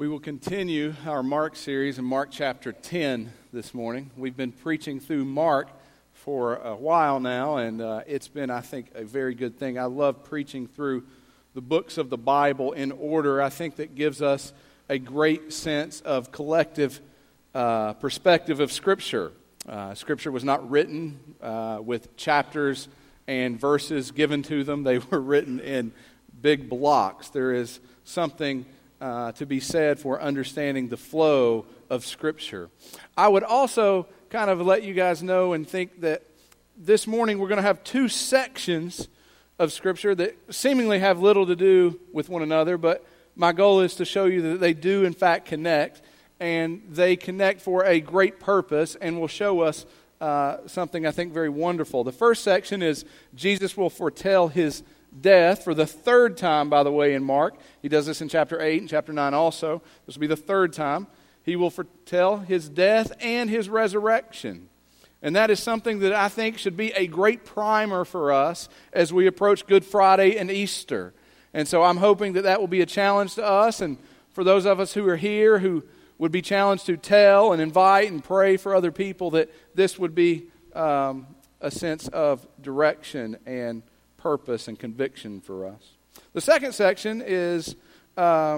We will continue our Mark series in Mark chapter 10 this morning. We've been preaching through Mark for a while now, and it's been, I think, a very good thing. I love preaching through the books of the Bible in order. I think that gives us a great sense of collective perspective of Scripture. Scripture was not written with chapters and verses given to them. They were written in big blocks. There is something to be said for understanding the flow of Scripture. I would also kind of let you guys know and think that this morning we're going to have two sections of Scripture that seemingly have little to do with one another, but my goal is to show you that they do in fact connect, and they connect for a great purpose and will show us something I think very wonderful. The first section is Jesus will foretell his death for the third time, by the way, in Mark. He does this in chapter 8 and chapter 9 also. This will be the third time. He will foretell his death and his resurrection. And that is something that I think should be a great primer for us as we approach Good Friday and Easter. And so I'm hoping that that will be a challenge to us, and for those of us who are here who would be challenged to tell and invite and pray for other people, that this would be a sense of direction and purpose and conviction for us. The second section is a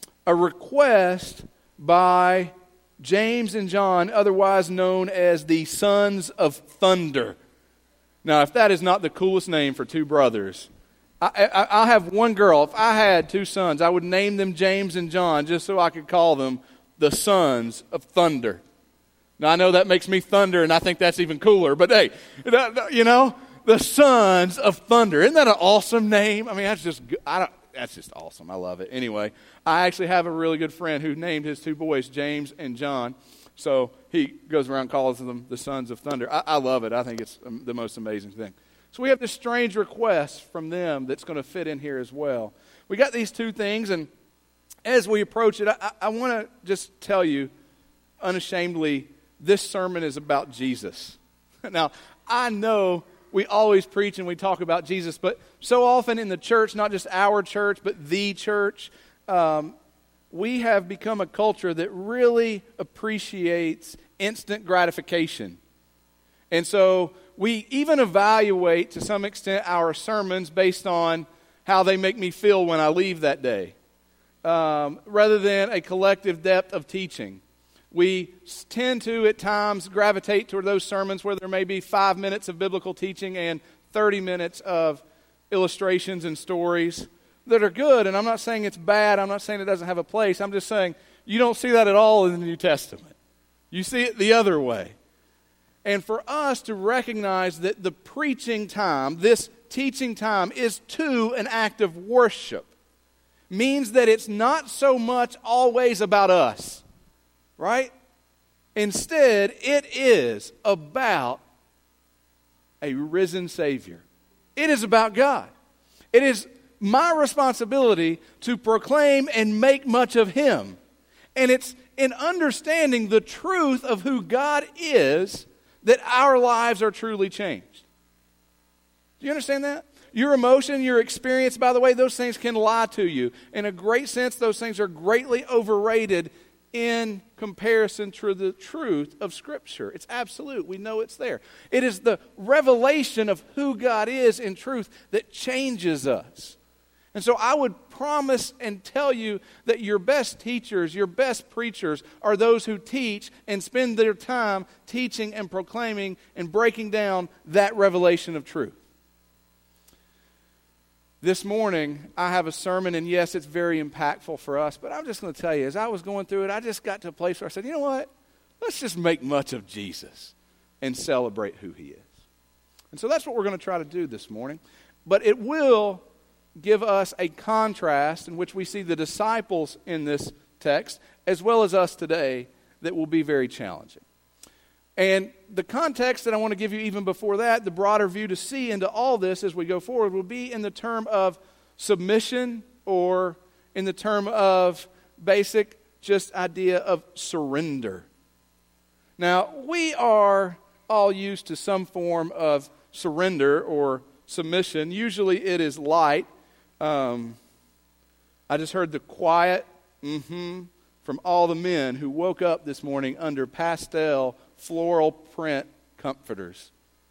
request by James and John, otherwise known as the Sons of Thunder. Now, if that is not the coolest name for two brothers, I have one girl. If I had two sons, I would name them James and John just so I could call them the Sons of Thunder. Now, I know that makes me thunder, and I think that's even cooler, but hey, you know, the Sons of Thunder. Isn't that an awesome name? I mean, that's just awesome. I love it. Anyway, I actually have a really good friend who named his two boys James and John. So he goes around and calls them the Sons of Thunder. I love it. I think it's the most amazing thing. So we have this strange request from them that's going to fit in here as well. We got these two things, and as we approach it, I want to just tell you unashamedly, this sermon is about Jesus. Now, I know we always preach and we talk about Jesus, but so often in the church, not just our church, but the church, we have become a culture that really appreciates instant gratification. And so we even evaluate to some extent our sermons based on how they make me feel when I leave that day, rather than a collective depth of teaching. We tend to, at times, gravitate toward those sermons where there may be 5 minutes of biblical teaching and 30 minutes of illustrations and stories that are good. And I'm not saying it's bad. I'm not saying it doesn't have a place. I'm just saying you don't see that at all in the New Testament. You see it the other way. And for us to recognize that the preaching time, this teaching time, is too an act of worship, means that it's not so much always about us. Right? Instead, it is about a risen Savior. It is about God. It is my responsibility to proclaim and make much of Him. And it's in understanding the truth of who God is that our lives are truly changed. Do you understand that? Your emotion, your experience, by the way, those things can lie to you. In a great sense, those things are greatly overrated in comparison to the truth of Scripture. It's absolute. We know it's there. It is the revelation of who God is in truth that changes us. And so I would promise and tell you that your best teachers, your best preachers are those who teach and spend their time teaching and proclaiming and breaking down that revelation of truth. This morning, I have a sermon, and yes, it's very impactful for us, but I'm just going to tell you, as I was going through it, I just got to a place where I said, you know what? Let's just make much of Jesus and celebrate who He is. And so that's what we're going to try to do this morning. But it will give us a contrast in which we see the disciples in this text, as well as us today, that will be very challenging. And the context that I want to give you even before that, the broader view to see into all this as we go forward, will be in the term of submission, or in the term of basic just idea of surrender. Now, we are all used to some form of surrender or submission. Usually it is light. I just heard the quiet from all the men who woke up this morning under pastel floral print comforters.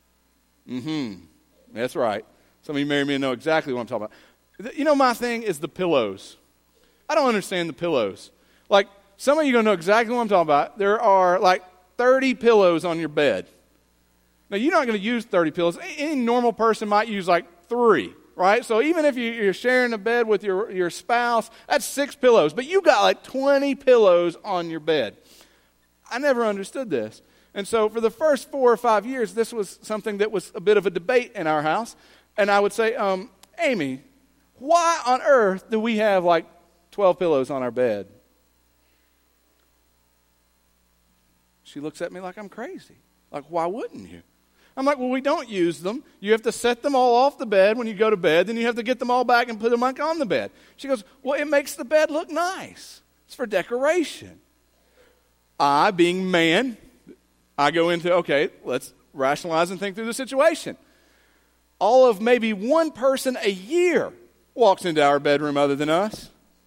That's right. Some of you married men know exactly what I'm talking about. You know, my thing is the pillows. I don't understand the pillows. Like, some of you are going to know exactly what I'm talking about. There are like 30 pillows on your bed. Now, you're not going to use 30 pillows. Any normal person might use like 3, right? So even if you're sharing a bed with your spouse, that's 6 pillows. But you got like 20 pillows on your bed. I never understood this. And so for the first 4 or 5 years, this was something that was a bit of a debate in our house. And I would say, Amy, why on earth do we have like 12 pillows on our bed? She looks at me like I'm crazy. Like, why wouldn't you? I'm like, well, we don't use them. You have to set them all off the bed when you go to bed. Then you have to get them all back and put them back on the bed. She goes, well, it makes the bed look nice. It's for decoration. I, being man, I go into, okay, let's rationalize and think through the situation. All of maybe one person a year walks into our bedroom other than us.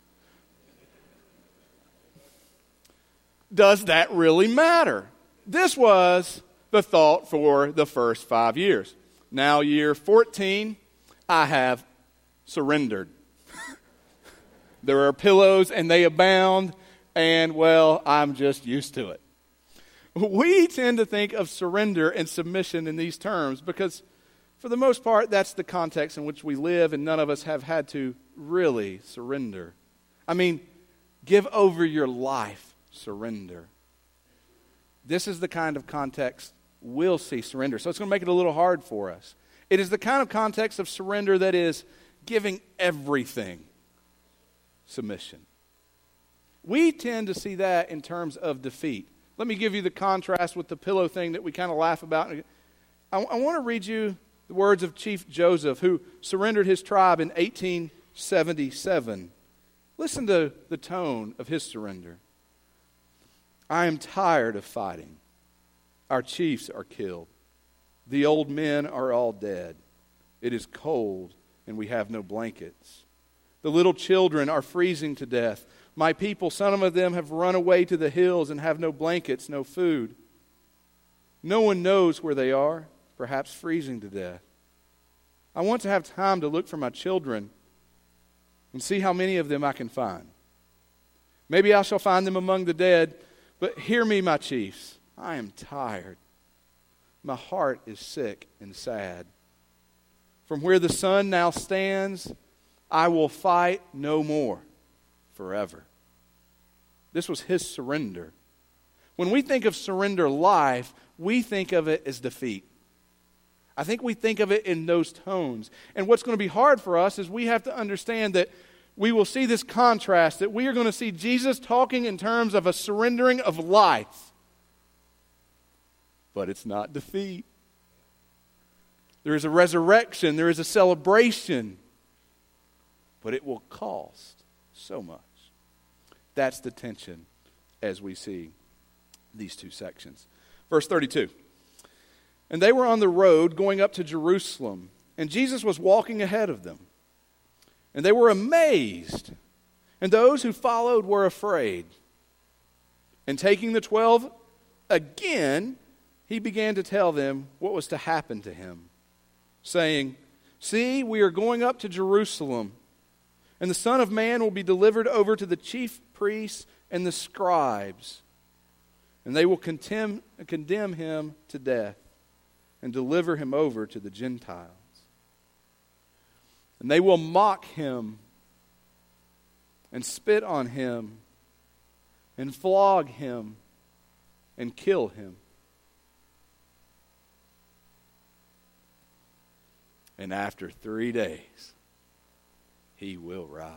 Does that really matter? This was the thought for the first 5 years. Now, year 14, I have surrendered. There are pillows and they abound, and, well, I'm just used to it. We tend to think of surrender and submission in these terms because, for the most part, that's the context in which we live, and none of us have had to really surrender. I mean, give over your life. Surrender. This is the kind of context we'll see surrender. So it's going to make it a little hard for us. It is the kind of context of surrender that is giving everything submission. We tend to see that in terms of defeat. Let me give you the contrast with the pillow thing that we kind of laugh about. I want to read you the words of Chief Joseph, who surrendered his tribe in 1877. Listen to the tone of his surrender. I am tired of fighting. Our chiefs are killed. The old men are all dead. It is cold, and we have no blankets. The little children are freezing to death. My people, some of them have run away to the hills and have no blankets, no food. No one knows where they are, perhaps freezing to death. I want to have time to look for my children and see how many of them I can find. Maybe I shall find them among the dead. But hear me, my chiefs, I am tired. My heart is sick and sad. From where the sun now stands, I will fight no more forever. This was his surrender. When we think of surrender life, we think of it as defeat. I think we think of it in those tones. And what's going to be hard for us is we have to understand that we will see this contrast, that we are going to see Jesus talking in terms of a surrendering of life. But it's not defeat. There is a resurrection, there is a celebration, but it will cost so much. That's the tension as we see these two sections. Verse 32. And they were on the road going up to Jerusalem, and Jesus was walking ahead of them. And they were amazed, and those who followed were afraid. And taking the 12 again, he began to tell them what was to happen to him, saying, See, we are going up to Jerusalem, and the Son of Man will be delivered over to the chief priests and the scribes, and they will condemn him to death and deliver him over to the Gentiles. And they will mock him and spit on him and flog him and kill him. And after 3 days, he will rise.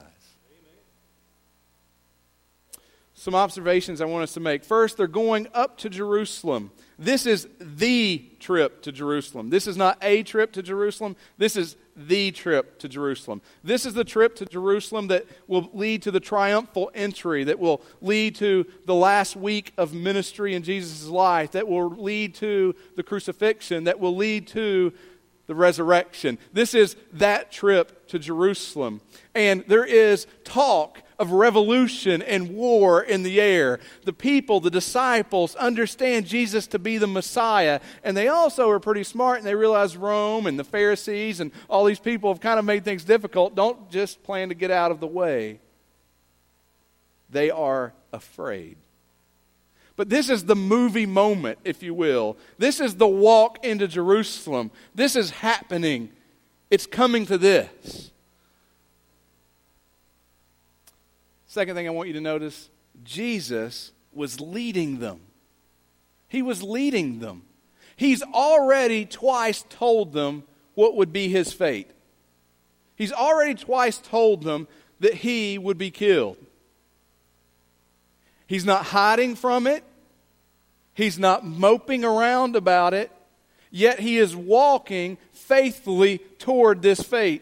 Some observations I want us to make. First, they're going up to Jerusalem. This is the trip to Jerusalem. This is not a trip to Jerusalem. This is the trip to Jerusalem. This is the trip to Jerusalem that will lead to the triumphal entry, that will lead to the last week of ministry in Jesus' life, that will lead to the crucifixion, that will lead to the resurrection. This is that trip to Jerusalem. And there is talk of revolution and war in the air. The people, the disciples, understand Jesus to be the Messiah, and they also are pretty smart, and they realize Rome and the Pharisees and all these people have kind of made things difficult. Don't just plan to get out of the way. They are afraid. But this is the movie moment, if you will. This is the walk into Jerusalem. This is happening. It's coming to this. Second thing I want you to notice, Jesus was leading them. He was leading them. He's already twice told them what would be his fate. He's already twice told them that he would be killed. He's not hiding from it. He's not moping around about it. Yet he is walking faithfully toward this fate.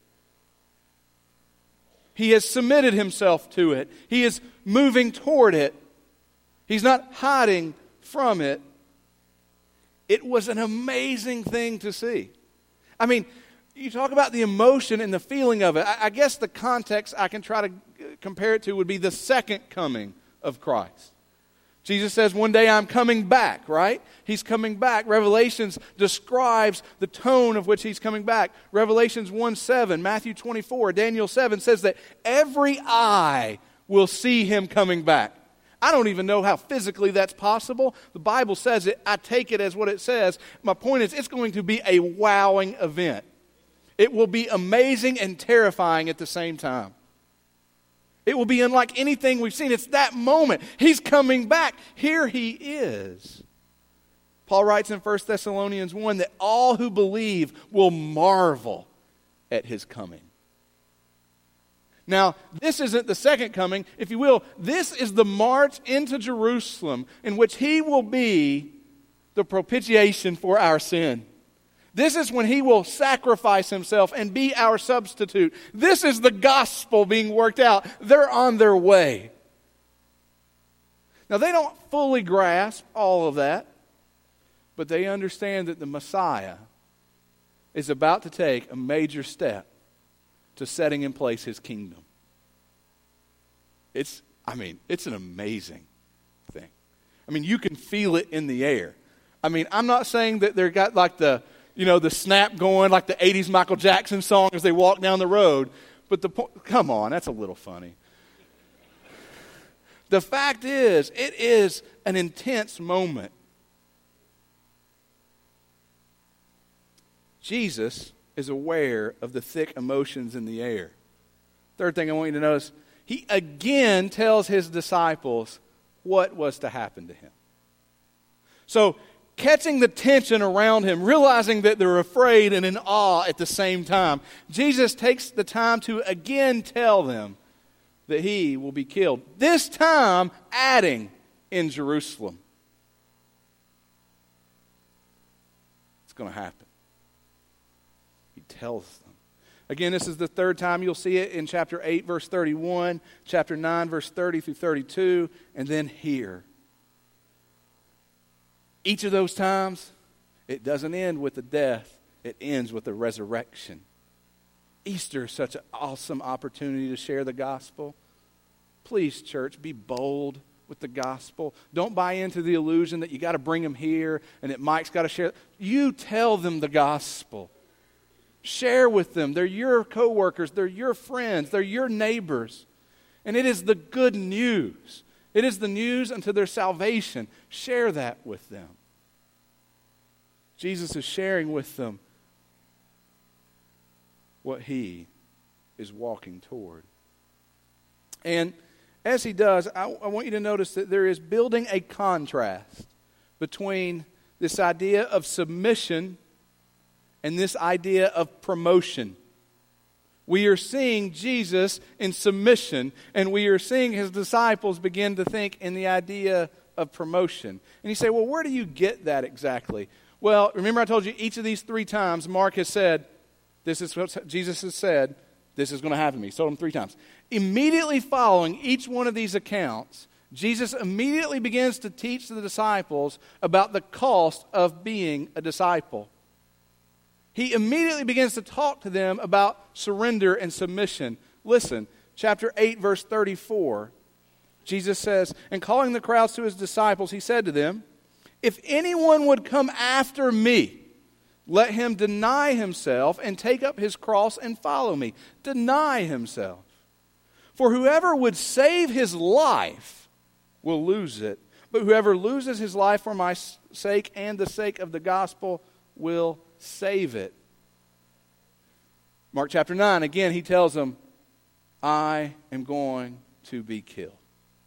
He has submitted himself to it. He is moving toward it. He's not hiding from it. It was an amazing thing to see. I mean, you talk about the emotion and the feeling of it. I guess the context I can try to compare it to would be the second coming of Christ. Jesus says, one day I'm coming back, right? He's coming back. Revelations describes the tone of which he's coming back. Revelations 1:7, Matthew 24, Daniel 7 says that every eye will see him coming back. I don't even know how physically that's possible. The Bible says it. I take it as what it says. My point is, it's going to be a wowing event. It will be amazing and terrifying at the same time. It will be unlike anything we've seen. It's that moment. He's coming back. Here he is. Paul writes in 1 Thessalonians 1 that all who believe will marvel at his coming. Now, this isn't the second coming. If you will, this is the march into Jerusalem in which he will be the propitiation for our sin. This is when he will sacrifice himself and be our substitute. This is the gospel being worked out. They're on their way. Now, they don't fully grasp all of that, but they understand that the Messiah is about to take a major step to setting in place his kingdom. It's an amazing thing. I mean, you can feel it in the air. I mean, I'm not saying that they've got like the snap going like the 80s Michael Jackson song as they walk down the road. But come on, that's a little funny. The fact is, it is an intense moment. Jesus is aware of the thick emotions in the air. Third thing I want you to notice, he again tells his disciples what was to happen to him. So, catching the tension around him, realizing that they're afraid and in awe at the same time, Jesus takes the time to again tell them that he will be killed. This time, adding in Jerusalem. It's going to happen. He tells them. Again, this is the third time you'll see it in chapter 8, verse 31, chapter 9, verse 30 through 32, and then here. Each of those times, it doesn't end with the death. It ends with the resurrection. Easter is such an awesome opportunity to share the gospel. Please, church, be bold with the gospel. Don't buy into the illusion that you got to bring them here and that Mike's got to share. You tell them the gospel. Share with them. They're your coworkers. They're your friends. They're your neighbors. And it is the good news. It is the news unto their salvation. Share that with them. Jesus is sharing with them what he is walking toward. And as he does, I want you to notice that there is building a contrast between this idea of submission and this idea of promotion. We are seeing Jesus in submission, and we are seeing his disciples begin to think in the idea of promotion. And you say, well, where do you get that exactly? Well, remember I told you each of these 3 times Mark has said, this is what Jesus has said, this is going to happen to me. He told him 3 times. Immediately following each one of these accounts, Jesus immediately begins to teach the disciples about the cost of being a disciple. He immediately begins to talk to them about surrender and submission. Listen, chapter 8, verse 34, Jesus says, and calling the crowds to his disciples, he said to them, if anyone would come after me, let him deny himself and take up his cross and follow me. Deny himself. For whoever would save his life will lose it. But whoever loses his life for my sake and the sake of the gospel will save it. Mark chapter 9, again, he tells them, I am going to be killed.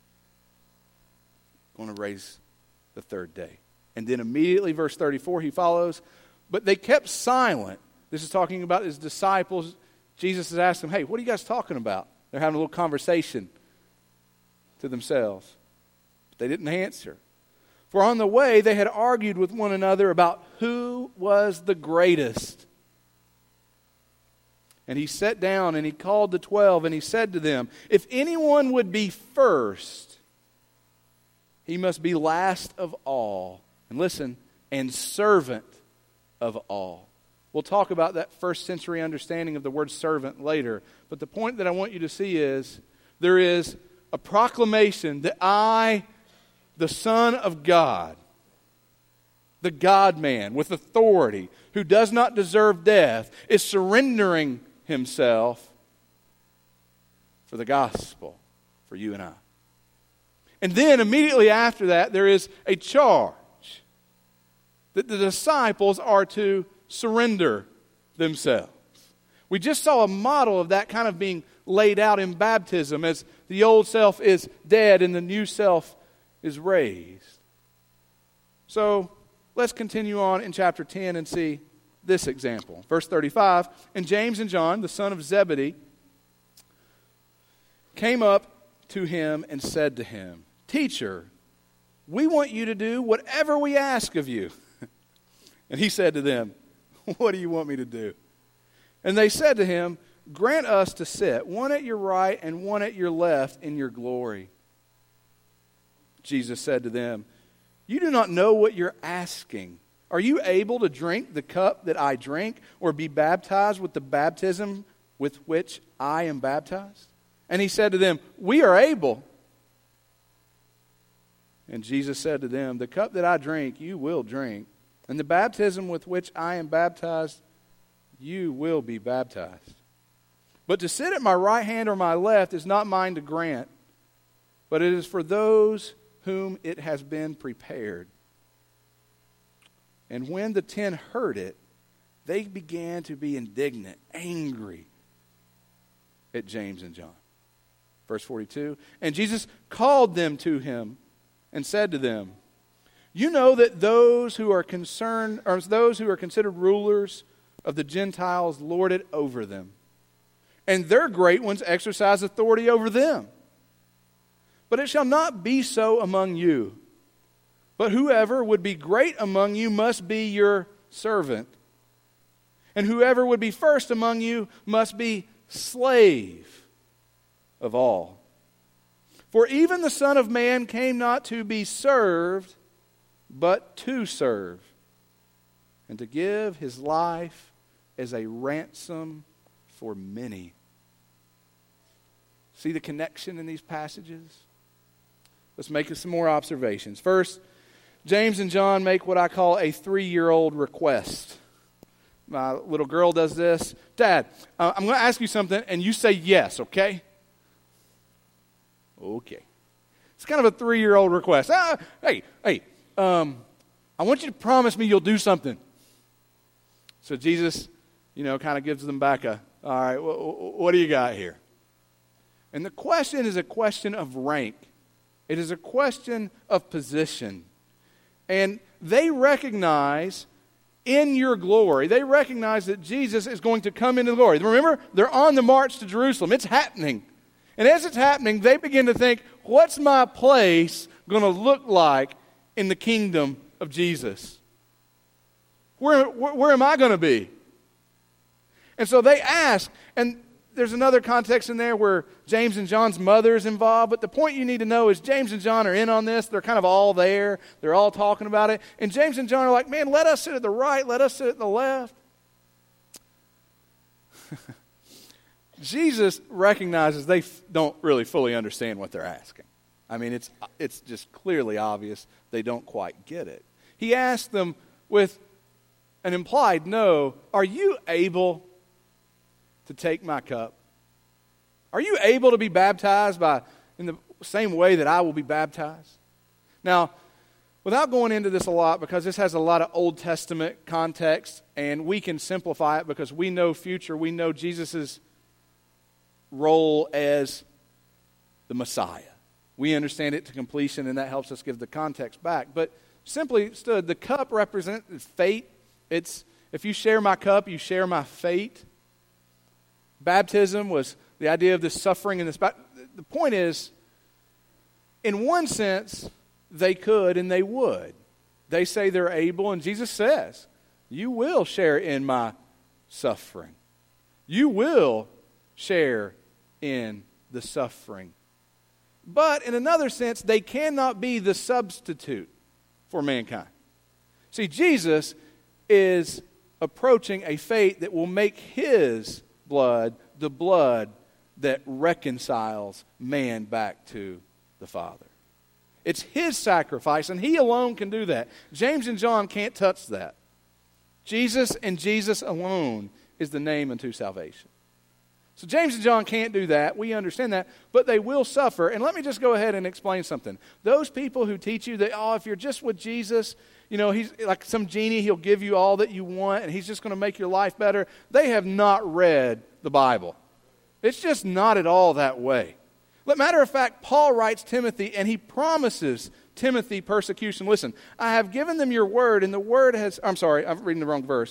Going to raise the third day. And then immediately, verse 34, he follows, but they kept silent. This is talking about his disciples. Jesus has asked them, hey, what are you guys talking about? They're having a little conversation to themselves. But they didn't answer. For on the way, they had argued with one another about who was the greatest. And he sat down and he called the 12 and he said to them, if anyone would be first, he must be last of all. And listen, and servant of all. We'll talk about that first century understanding of the word servant later. But the point that I want you to see is there is a proclamation that I, the Son of God, the God-man with authority, who does not deserve death, is surrendering himself for the gospel, for you and I. And then immediately after that, there is a charge that the disciples are to surrender themselves. We just saw a model of that kind of being laid out in baptism as the old self is dead and the new self is raised. So let's continue on in chapter 10 and see this example. Verse 35, and James and John, the son of Zebedee, came up to him and said to him, Teacher, we want you to do whatever we ask of you. And he said to them, what do you want me to do? And they said to him, grant us to sit, one at your right and one at your left in your glory. Jesus said to them, you do not know what you're asking. Are you able to drink the cup that I drink, or be baptized with the baptism with which I am baptized? And he said to them, we are able. And Jesus said to them, the cup that I drink, you will drink. And the baptism with which I am baptized, you will be baptized. But to sit at my right hand or my left is not mine to grant, but it is for those whom it has been prepared. And when the 10 heard it, they began to be indignant, angry at James and John. Verse 42, and Jesus called them to him and said to them, you know that those who are considered rulers of the Gentiles lord it over them, and their great ones exercise authority over them. But it shall not be so among you. But whoever would be great among you must be your servant. And whoever would be first among you must be slave of all. For even the Son of Man came not to be served, but to serve, and to give his life as a ransom for many. See the connection in these passages? Let's make some more observations. First, James and John make what I call a 3-year-old request. My little girl does this. Dad, I'm going to ask you something, and you say yes, okay? Okay. It's kind of a 3-year-old request. Hey, I want you to promise me you'll do something. So Jesus, kind of gives them back all right, what do you got here? And the question is a question of rank. It is a question of position. And they recognize in your glory, they recognize that Jesus is going to come into glory. Remember, they're on the march to Jerusalem. It's happening. And as it's happening, they begin to think, what's my place going to look like in the kingdom of Jesus? Where am I going to be? And so they ask, and there's another context in there where James and John's mother is involved, but the point you need to know is James and John are in on this. They're kind of all there. They're all talking about it. And James and John are like, man, let us sit at the right, let us sit at the left. Jesus recognizes they don't really fully understand what they're asking. I mean, it's just clearly obvious they don't quite get it. He asked them with an implied no, are you able to take my cup? Are you able to be baptized in the same way that I will be baptized? Now, without going into this a lot, because this has a lot of Old Testament context, and we can simplify it because we know future, we know Jesus' role as the Messiah. We understand it to completion, and that helps us give the context back. But simply stood, the cup represents fate. It's, if you share my cup, you share my fate. Baptism was the idea of this suffering and this. The point is, in one sense, they could and they would. They say they're able, and Jesus says, you will share in my suffering. You will share in the suffering. But in another sense, they cannot be the substitute for mankind. See, Jesus is approaching a fate that will make his blood the blood that reconciles man back to the Father. It's his sacrifice, and he alone can do that. James and John can't touch that. Jesus and Jesus alone is the name unto salvation. So James and John can't do that. We understand that. But they will suffer. And let me just go ahead and explain something. Those people who teach you that, if you're just with Jesus, he's like some genie, he'll give you all that you want, and he's just going to make your life better. They have not read the Bible. It's just not at all that way. Matter of fact, Paul writes Timothy, and he promises Timothy persecution. Listen, I have given them your word, and the word has... I'm sorry, I'm reading the wrong verse.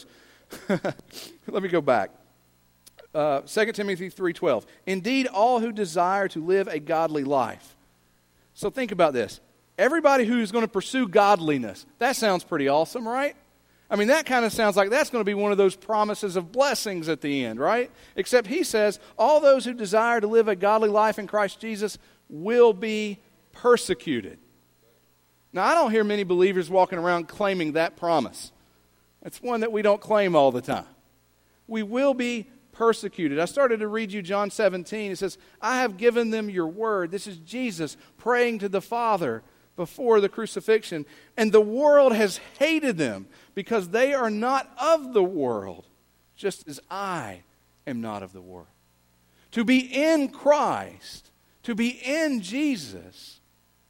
Let me go back. 2 Timothy 3:12. Indeed, all who desire to live a godly life. So think about this. Everybody who's going to pursue godliness, that sounds pretty awesome, right? I mean, that kind of sounds like that's going to be one of those promises of blessings at the end, right? Except he says, all those who desire to live a godly life in Christ Jesus will be persecuted. Now, I don't hear many believers walking around claiming that promise. It's one that we don't claim all the time. We will be persecuted. I started to read you John 17. It says, I have given them your word. This is Jesus praying to the Father before the crucifixion. And the world has hated them because they are not of the world, just as I am not of the world. To be in Christ, to be in Jesus,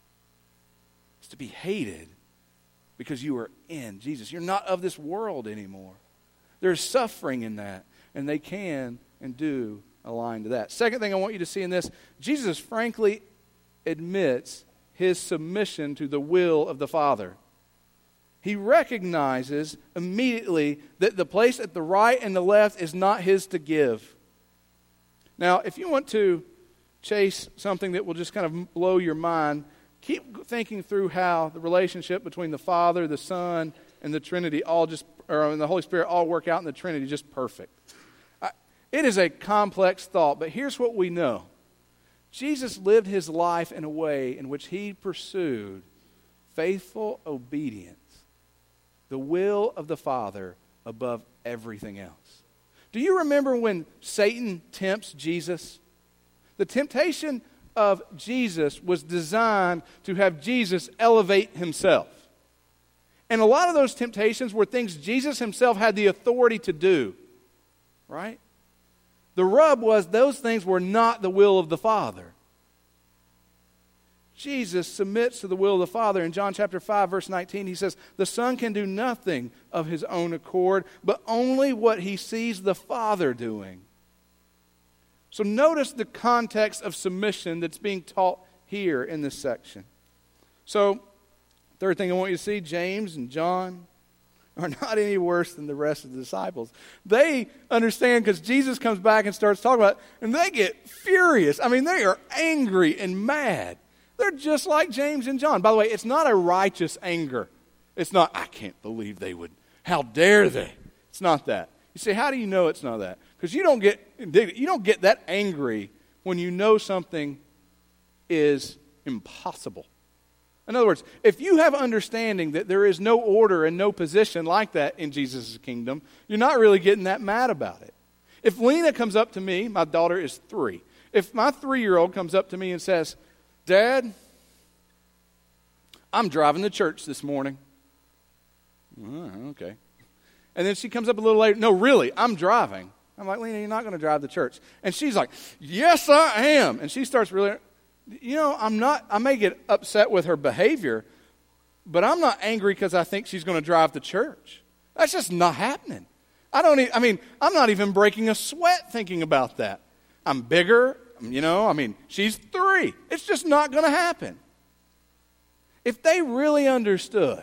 is to be hated because you are in Jesus. You're not of this world anymore. There's suffering in that, and they can and do align to that. Second thing I want you to see in this, Jesus frankly admits his submission to the will of the Father. He recognizes immediately that the place at the right and the left is not his to give. Now, if you want to chase something that will just kind of blow your mind, keep thinking through how the relationship between the Father, the Son, and the Trinity and the Holy Spirit all work out in the Trinity just perfect. It is a complex thought, but here's what we know. Jesus lived his life in a way in which he pursued faithful obedience, the will of the Father above everything else. Do you remember when Satan tempts Jesus? The temptation of Jesus was designed to have Jesus elevate himself. And a lot of those temptations were things Jesus himself had the authority to do, right? The rub was those things were not the will of the Father. Jesus submits to the will of the Father. In John chapter 5, verse 19, he says, the Son can do nothing of his own accord, but only what he sees the Father doing. So notice the context of submission that's being taught here in this section. So, third thing I want you to see, James and John are not any worse than the rest of the disciples. They understand because Jesus comes back and starts talking about it, and they get furious. I mean, they are angry and mad. They're just like James and John. By the way, it's not a righteous anger. It's not, I can't believe they would. How dare they? It's not that. You say, how do you know it's not that? Because you don't get that angry when you know something is impossible. In other words, if you have understanding that there is no order and no position like that in Jesus' kingdom, you're not really getting that mad about it. If Lena comes up to me, my daughter is 3. If my 3-year-old comes up to me and says, Dad, I'm driving to church this morning. Okay. And then she comes up a little later, no, really, I'm driving. I'm like, Lena, you're not going to drive to church. And she's like, yes, I am. And she starts really, I may get upset with her behavior, but I'm not angry because I think she's going to drive to church. That's just not happening. I'm not even breaking a sweat thinking about that. I'm bigger, she's 3. It's just not going to happen. If they really understood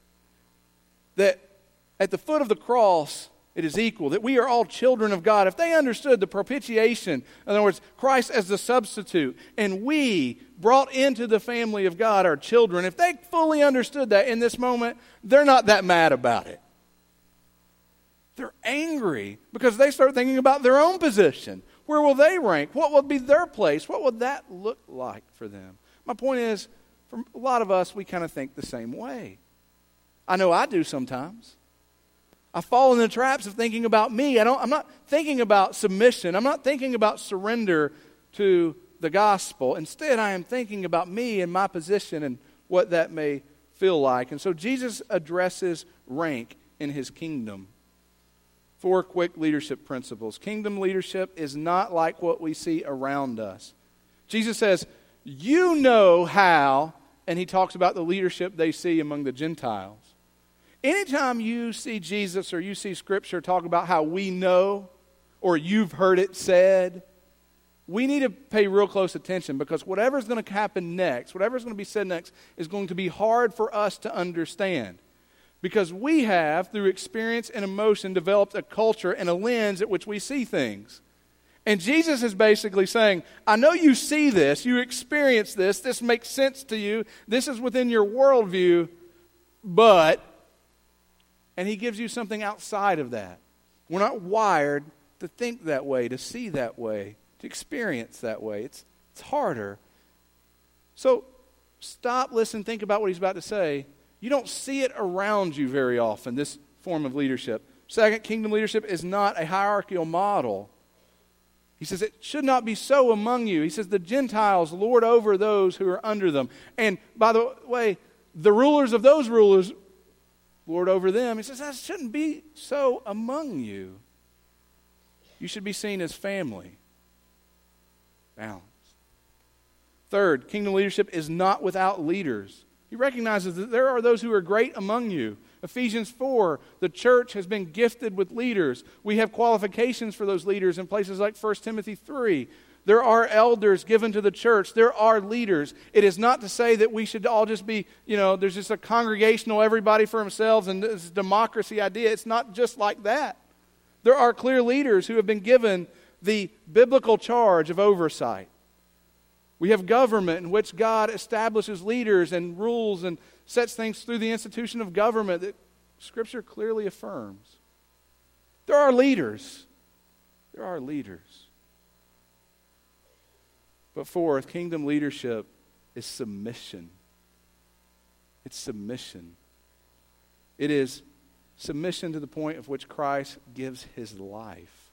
that at the foot of the cross it is equal, that we are all children of God, if they understood the propitiation, in other words, Christ as the substitute, and we brought into the family of God our children, if they fully understood that in this moment, they're not that mad about it. They're angry because they start thinking about their own position. Where will they rank? What will be their place? What would that look like for them? My point is, for a lot of us, we kind of think the same way. I know I do sometimes. I fall in the traps of thinking about me. I'm not thinking about submission. I'm not thinking about surrender to the gospel. Instead, I am thinking about me and my position and what that may feel like. And so Jesus addresses rank in his kingdom. 4 quick leadership principles. Kingdom leadership is not like what we see around us. Jesus says, you know how, and he talks about the leadership they see among the Gentiles. Anytime you see Jesus or you see Scripture talk about how we know or you've heard it said, we need to pay real close attention because whatever's going to happen next, whatever's going to be said next, is going to be hard for us to understand. Because we have, through experience and emotion, developed a culture and a lens at which we see things. And Jesus is basically saying, I know you see this, you experience this makes sense to you, this is within your worldview, but, and he gives you something outside of that. We're not wired to think that way, to see that way, to experience that way. It's harder. So stop, listen, think about what he's about to say. You don't see it around you very often, this form of leadership. Second, kingdom leadership is not a hierarchical model. He says it should not be so among you. He says the Gentiles lord over those who are under them. And by the way, the rulers of those rulers lord over them. He says that shouldn't be so among you. You should be seen as family. Balance. Third, kingdom leadership is not without leaders. He recognizes that there are those who are great among you. Ephesians 4, the church has been gifted with leaders. We have qualifications for those leaders in places like 1 Timothy 3. There are elders given to the church. There are leaders. It is not to say that we should all just be, there's just a congregational everybody for themselves and this democracy idea. It's not just like that. There are clear leaders who have been given the biblical charge of oversight. We have government in which God establishes leaders and rules and sets things through the institution of government that Scripture clearly affirms. There are leaders. There are leaders. But fourth, kingdom leadership is submission. It's submission. It is submission to the point of which Christ gives his life.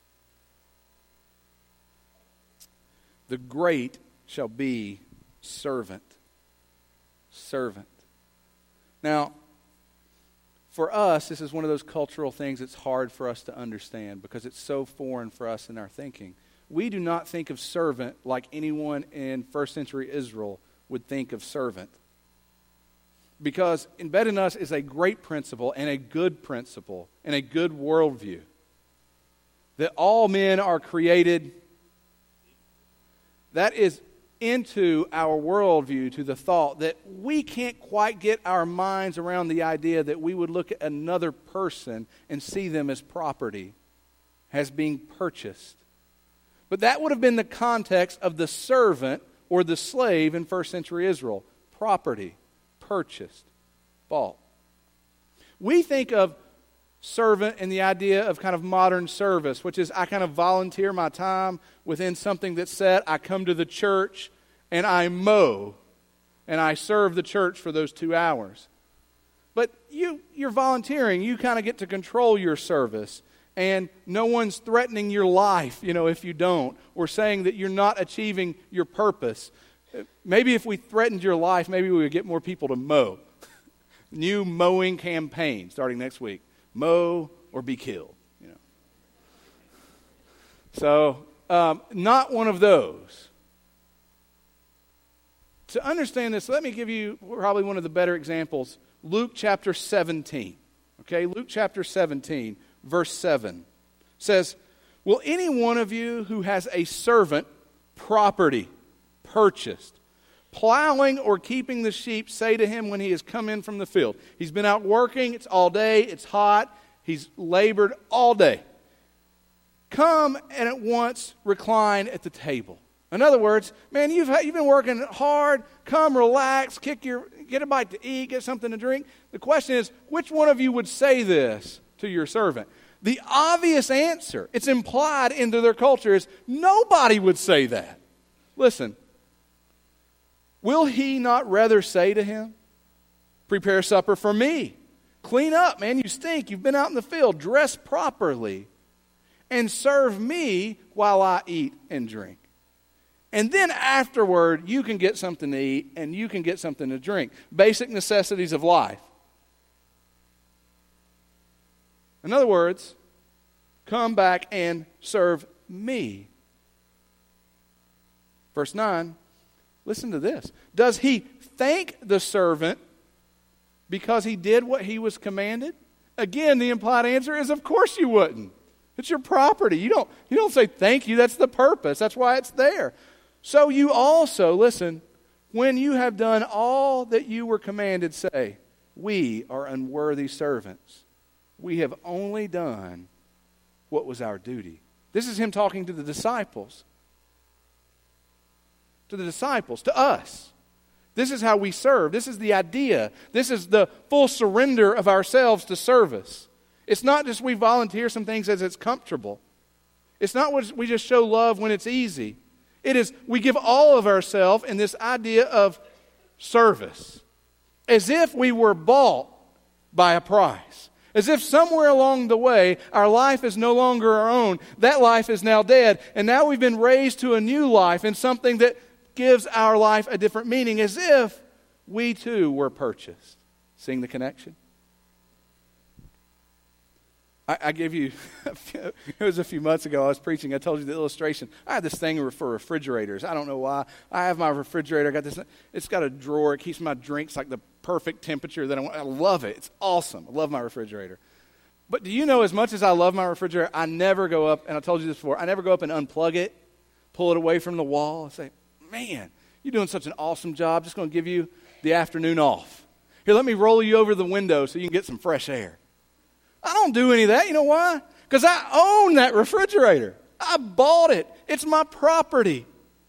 The great shall be servant. Servant. Now, for us, this is one of those cultural things that's hard for us to understand because it's so foreign for us in our thinking. We do not think of servant like anyone in first century Israel would think of servant. Because embedded in us is a great principle and a good worldview. That all men are created. That is into our worldview, to the thought that we can't quite get our minds around the idea that we would look at another person and see them as property, as being purchased. But that would have been the context of the servant or the slave in first century Israel. Property, purchased, bought. We think of servant in the idea of kind of modern service, which is I kind of volunteer my time within something that's set. I come to the church and I mow and I serve the church for those 2 hours. But you're volunteering. You kind of get to control your service. and no one's threatening your life, if you don't, or saying that you're not achieving your purpose. Maybe if we threatened your life, maybe we would get more people to mow. New mowing campaign starting next week. Mow or be killed. So, not one of those. To understand this, let me give you probably one of the better examples. Luke chapter 17. Okay, Luke chapter 17, verse 7 says, "Will any one of you who has a servant property purchased, plowing or keeping the sheep, say to him when he has come in from the field?" He's been out working, it's all day, it's hot, he's labored all day. "Come and at once recline at the table." In other words, man, you've been working hard. Come, relax, get a bite to eat, get something to drink. The question is, which one of you would say this to your servant? The obvious answer, it's implied into their culture, is nobody would say that. Listen, will he not rather say to him, "Prepare supper for me. Clean up, man, you stink. You've been out in the field. Dress properly and serve me while I eat and drink. And then afterward, you can get something to eat and you can get something to drink." Basic necessities of life. In other words, come back and serve me. Verse 9, listen to this. "Does he thank the servant because he did what he was commanded?" Again, the implied answer is, of course you wouldn't. It's your property. You don't say thank you. That's the purpose. That's why it's there. "So you also," listen, "when you have done all that you were commanded, say, 'We are unworthy servants. We have only done what was our duty.'" This is him talking to the disciples. To the disciples, to us. This is how we serve. This is the idea. This is the full surrender of ourselves to service. It's not just we volunteer some things as it's comfortable. It's not we just show love when it's easy. It is we give all of ourselves in this idea of service. As if we were bought by a price. As if somewhere along the way our life is no longer our own. That life is now dead. And now we've been raised to a new life in something that gives our life a different meaning. As if we too were purchased. Seeing the connection? I gave you, it was a few months ago, I was preaching, I told you the illustration. I had this thing for refrigerators. I don't know why. I have my refrigerator. I got this. It's got a drawer. It keeps my drinks like the perfect temperature that I want. I love it. It's awesome. I love my refrigerator. But do you know, as much as I love my refrigerator, I never go up, and I told you this before, I never go up and unplug it, pull it away from the wall, and say, "Man, you're doing such an awesome job. Just going to give you the afternoon off. Here, let me roll you over the window so you can get some fresh air." I don't do any of that. You know why? Because I own that refrigerator. I bought it. It's my property.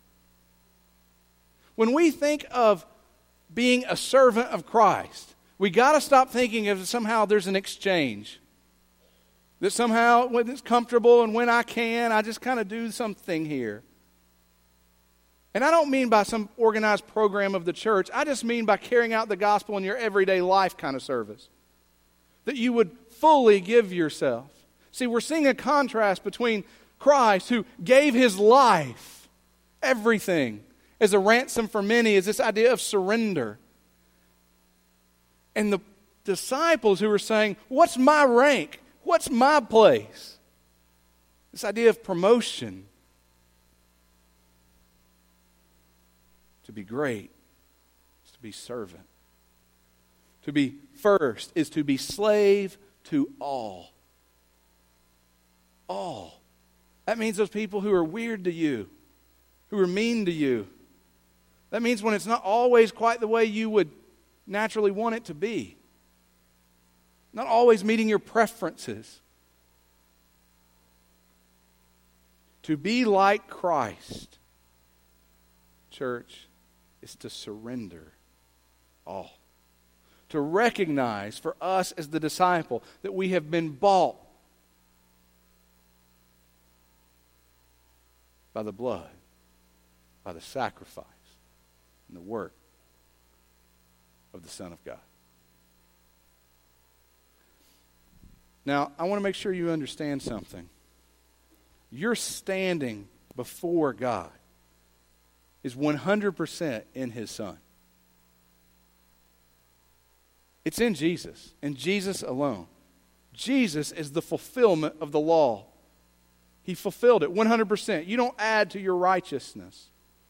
When we think of being a servant of Christ, we got to stop thinking of somehow there's an exchange. That somehow when it's comfortable and when I can, I just kind of do something here. And I don't mean by some organized program of the church. I just mean by carrying out the gospel in your everyday life kind of service. That you would fully give yourself. See, we're seeing a contrast between Christ, who gave his life, everything, as a ransom for many, is this idea of surrender. And the disciples who are saying, "What's my rank? What's my place?" This idea of promotion. To be great is to be servant. To be first is to be slave to all. All. That means those people who are weird to you, who are mean to you. That means when it's not always quite the way you would naturally want it to be. Not always meeting your preferences. To be like Christ, church, is to surrender all. To recognize for us as the disciple that we have been bought by the blood, by the sacrifice, and the work of the Son of God. Now, I want to make sure you understand something. Your standing before God is 100% in His Son. It's in Jesus, and Jesus alone. Jesus is the fulfillment of the law. He fulfilled it 100%. You don't add to your righteousness.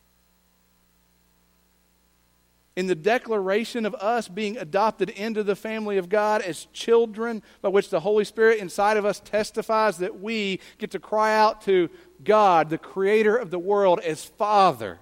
In the declaration of us being adopted into the family of God as children, by which the Holy Spirit inside of us testifies that we get to cry out to God, the Creator of the world, as Father.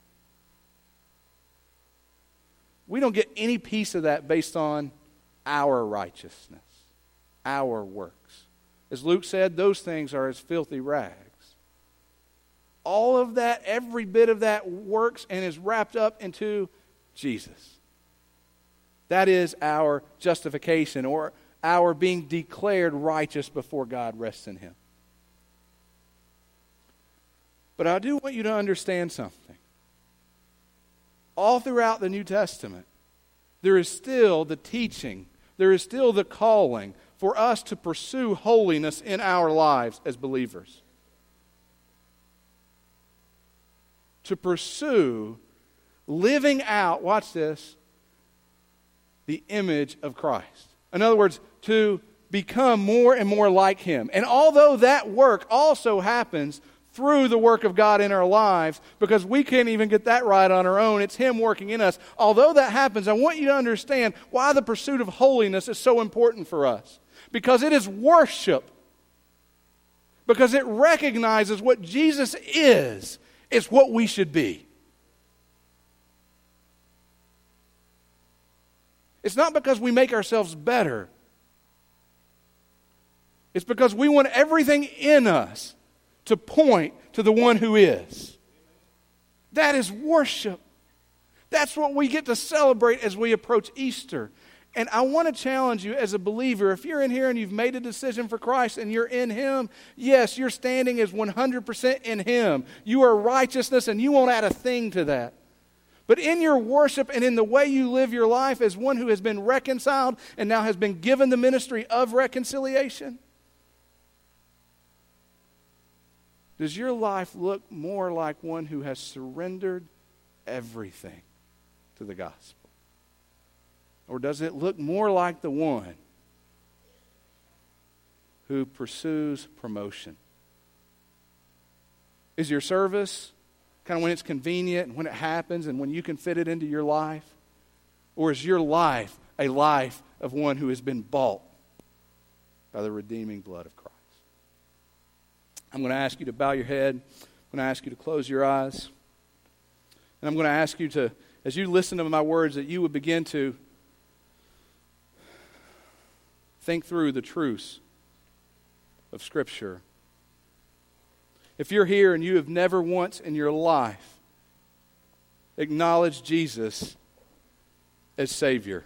We don't get any piece of that based on our righteousness, our works. As Luke said, those things are as filthy rags. All of that, every bit of that works and is wrapped up into Jesus. That is our justification, or our being declared righteous before God rests in Him. But I do want you to understand something. All throughout the New Testament, there is still the teaching, there is still the calling for us to pursue holiness in our lives as believers. To pursue living out, watch this, the image of Christ. In other words, to become more and more like Him. And although that work also happens through the work of God in our lives, because we can't even get that right on our own, it's Him working in us. Although that happens, I want you to understand why the pursuit of holiness is so important for us. Because it is worship. Because it recognizes what Jesus is what we should be. It's not because we make ourselves better. It's because we want everything in us to point to the one who is. That is worship. That's what we get to celebrate as we approach Easter. And I want to challenge you as a believer, if you're in here and you've made a decision for Christ and you're in Him, yes, your standing is 100% in Him. You are righteousness and you won't add a thing to that. But in your worship and in the way you live your life as one who has been reconciled and now has been given the ministry of reconciliation, does your life look more like one who has surrendered everything to the gospel? Or does it look more like the one who pursues promotion? Is your service kind of when it's convenient and when it happens and when you can fit it into your life? Or is your life a life of one who has been bought by the redeeming blood of Christ? I'm going to ask you to bow your head. I'm going to ask you to close your eyes. And I'm going to ask you to, as you listen to my words, that you would begin to think through the truths of Scripture. If you're here and you have never once in your life acknowledged Jesus as Savior,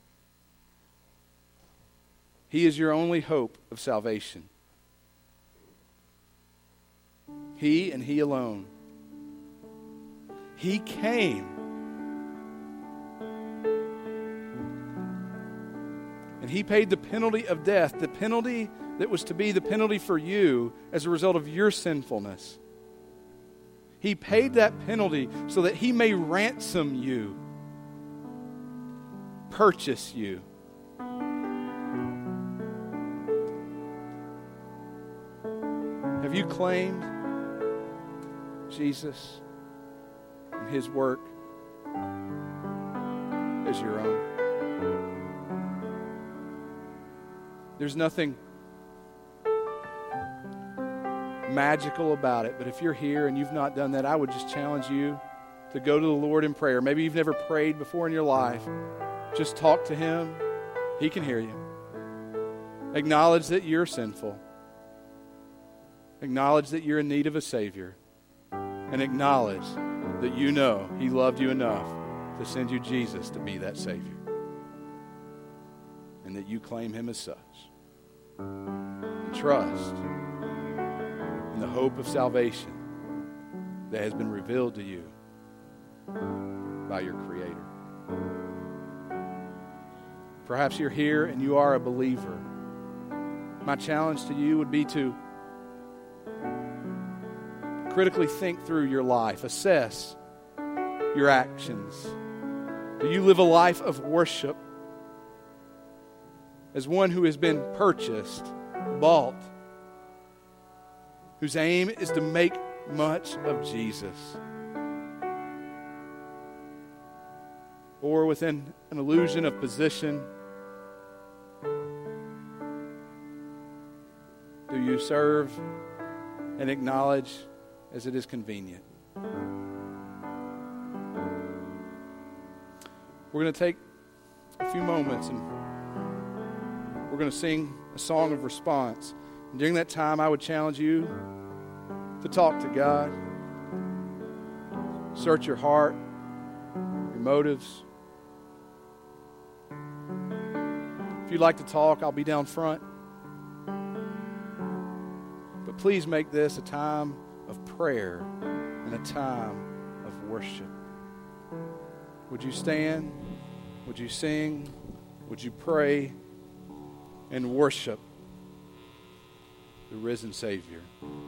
He is your only hope of salvation. He and He alone. He came and He paid the penalty of death, the penalty that was to be the penalty for you as a result of your sinfulness. He paid that penalty so that He may ransom you, purchase you. Have you claimed Jesus and His work as your own? There's nothing magical about it, but if you're here and you've not done that, I would just challenge you to go to the Lord in prayer. Maybe you've never prayed before in your life. Just talk to Him. He can hear you. Acknowledge that you're sinful. Acknowledge that you're in need of a Savior. And acknowledge that you know He loved you enough to send you Jesus to be that Savior. And that you claim Him as such. And trust in the hope of salvation that has been revealed to you by your Creator. Perhaps you're here and you are a believer. My challenge to you would be to critically think through your life, assess your actions. Do you live a life of worship as one who has been purchased, bought, whose aim is to make much of Jesus? Or within an illusion of position, do you serve and acknowledge as it is convenient? We're going to take a few moments and we're going to sing a song of response. And during that time, I would challenge you to talk to God. Search your heart, your motives. If you'd like to talk, I'll be down front. But please make this a time of prayer and a time of worship. Would you stand? Would you sing? Would you pray and worship the risen Savior?